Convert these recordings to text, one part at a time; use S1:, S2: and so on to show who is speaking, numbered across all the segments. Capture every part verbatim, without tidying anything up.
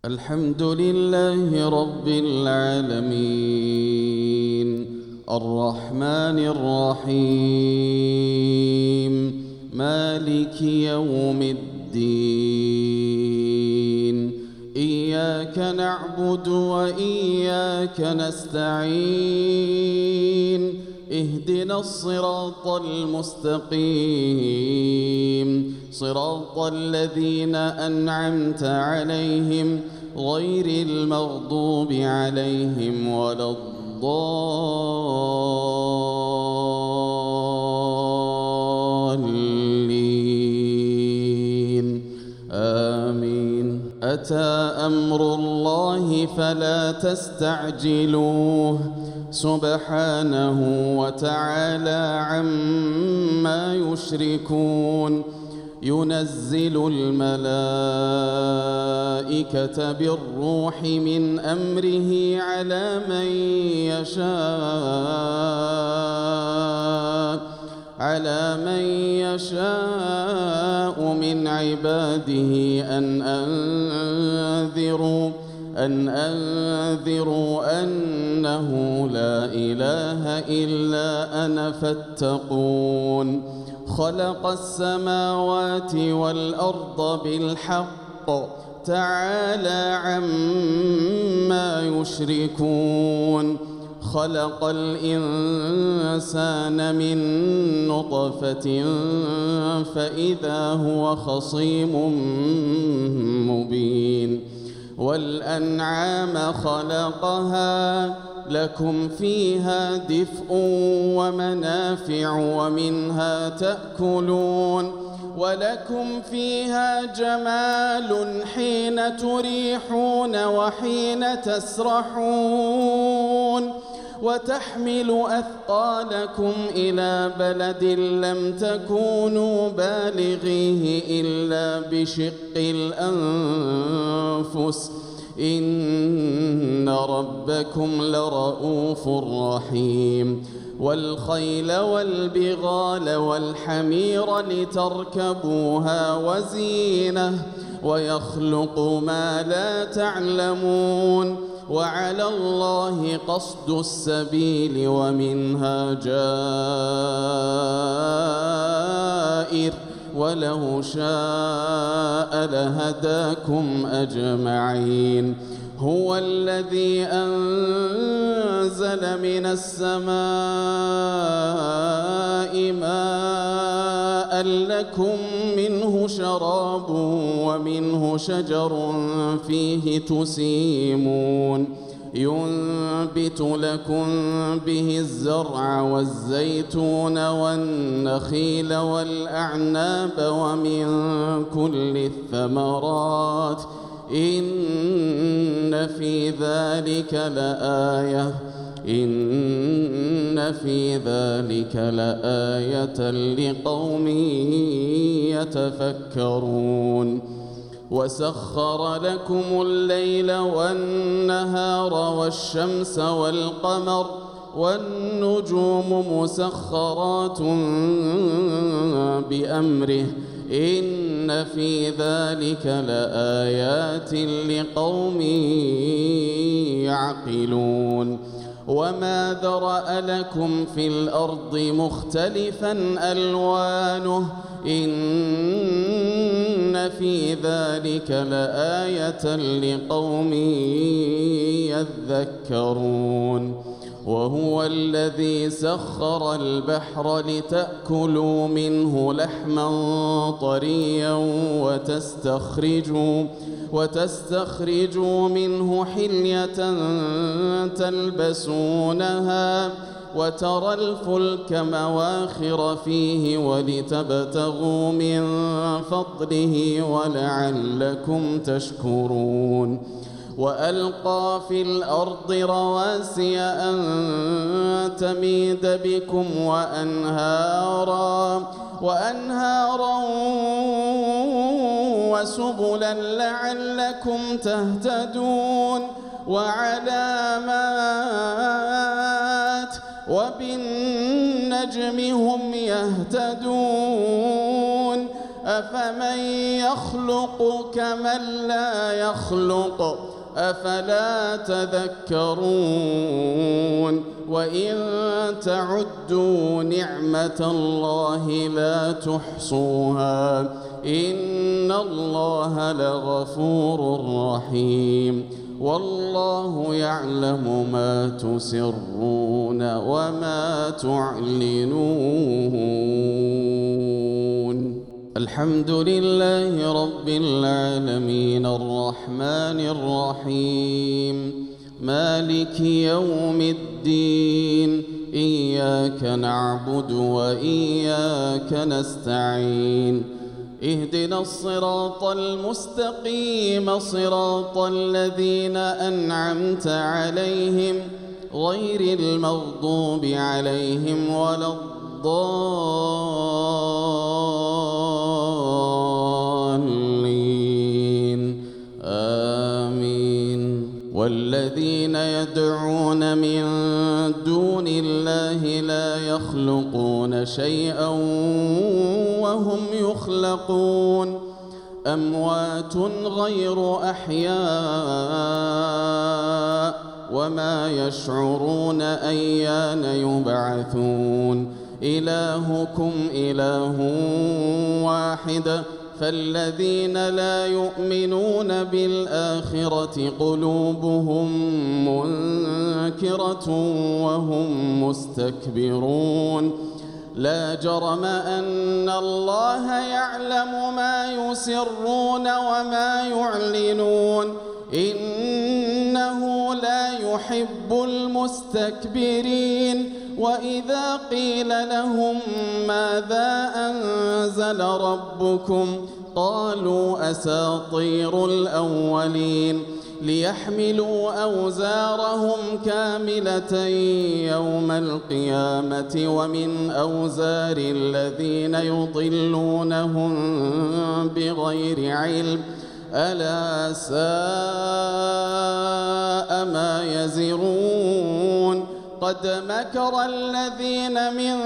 S1: الحمد لله رب العالمين الرحمن الرحيم مالك يوم الدين إياك نعبد وإياك نستعين اهدنا الصراط المستقيم صراط الذين أنعمت عليهم غير المغضوب عليهم ولا الضالين آمين. أتى أمر الله فلا تستعجلوه سبحانه وتعالى عما يشركون ينزل الملائكة بالروح من أمره على من يشاء على من يشاء من عباده أن أنذروا أن أنذروا أنه لا إله إلا أنا فاتقون. خلق السماوات والأرض بالحق تعالى عما يشركون. خلق الإنسان من نطفة فإذا هو خصيم مبين. والأنعام خلقها لكم فيها دفء ومنافع ومنها تأكلون ولكم فيها جمال حين تريحون وحين تسرحون وتحمل أثقالكم إلى بلد لم تكونوا بالغيه إلا بشق الأنفس إن ربكم لرؤوف رحيم. والخيل والبغال والحمير لتركبوها وزينة ويخلق ما لا تعلمون وعلى الله قصد السبيل ومنها جائر ولو شاء لهداكم أجمعين. هو الذي أنزل من السماء ماء لكم منه شراب ومنه شجر فيه تسيمون ينبت لكم به الزرع والزيتون والنخيل والأعناب ومن كل الثمرات إن في ذلك لآية إن في ذلك لآية لقوم يتفكرون. وسخر لكم الليل والنهار والشمس والقمر والنجوم مسخرات بأمره إن في ذلك لآيات لقوم يعقلون. وما ذرأ لكم في الأرض مختلفا ألوانه إن في ذلك لآية لقوم يذكرون. وهو الذي سخر البحر لتأكلوا منه لحما طريا وتستخرجوا وتستخرجوا منه حلية تلبسونها وترى الفلك مواخر فيه ولتبتغوا من فضله ولعلكم تشكرون. وألقى في الأرض رواسي أن تميد بكم وأنهارا وأنهارا وسبلا لعلكم تهتدون وعلامات وبالنجم هم يهتدون أفمن يخلق كمن لا يخلق أفلا تذكرون وإن تعدوا نعمة الله لا تحصوها إن الله لغفور رحيم والله يعلم ما تسرون وما تعلنون. الحمد لله رب العالمين الرحمن الرحيم مالك يوم الدين إياك نعبد وإياك نستعين اهدنا الصراط المستقيم صراط الذين أنعمت عليهم غير المغضوب عليهم ولا الضالين آمين. والذين يدعون من دون الله لا يخلقون شيئا وهم يخلقون أموات غير أحياء وما يشعرون أيان يبعثون إلهكم إله واحد فالذين لا يؤمنون بالآخرة قلوبهم منكرة وهم مستكبرون لا جرم أن الله يعلم ما يسرون وما يعلنون إنه لا يحب المستكبرين. وإذا قيل لهم ماذا أنزل ربكم قالوا أساطير الأولين ليحملوا أوزارهم كاملة يوم القيامة ومن أوزار الذين يضلونهم بغير علم ألا ساء ما يزرون. قد مكر الذين من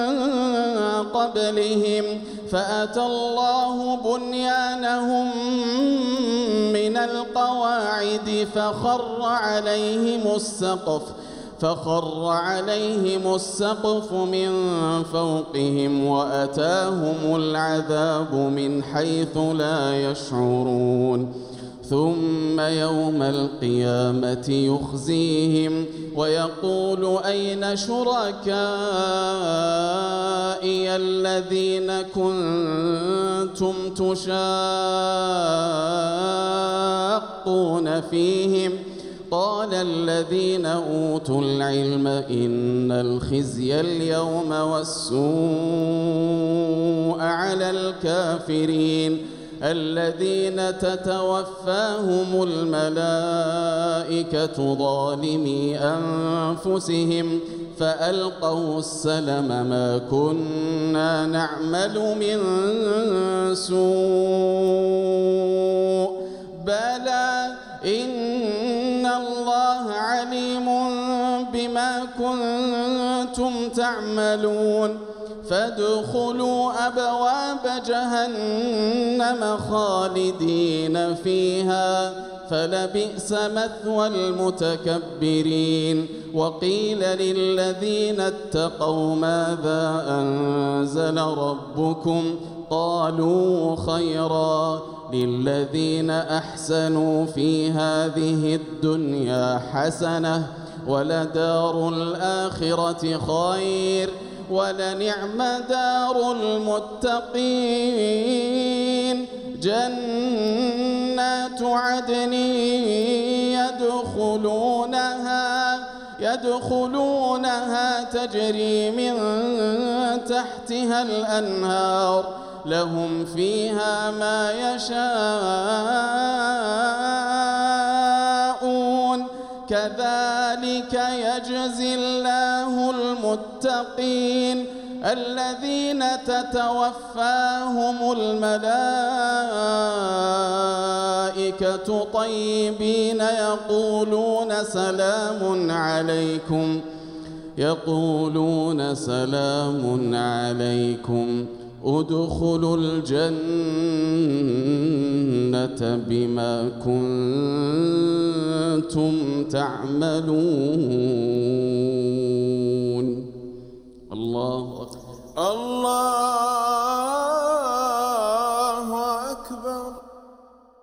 S1: قبلهم فأتى الله بنيانهم من القواعد فخر عليهم السقف فخر عليهم السقف من فوقهم وأتاهم العذاب من حيث لا يشعرون. ثم يوم القيامة يخزيهم ويقول أين شركائي الذين كنتم تشاقون فيهم قال الذين أوتوا العلم إن الخزي اليوم والسوء على الكافرين الذين تتوفاهم الملائكة ظالمي أنفسهم فألقوا السلم ما كنا نعمل من سوء بلى إن الله عليم بما كنتم تعملون. فادخلوا أبواب جهنم خالدين فيها فلبئس مثوى المتكبرين. وقيل للذين اتقوا ماذا أنزل ربكم قالوا خيرا للذين أحسنوا في هذه الدنيا حسنة ولدار الآخرة خير ولنعم دار المتقين. جنات عدن يدخلونها يدخلونها تجري من تحتها الأنهار لهم فيها ما يشاءون كذلك يجزي الله المتقين الذين تتوفاهم الملائكة طيبين يقولون سلام عليكم يقولون سلام عليكم ادخلوا الجنة بما كنتم تعملون. الله أكبر.
S2: الله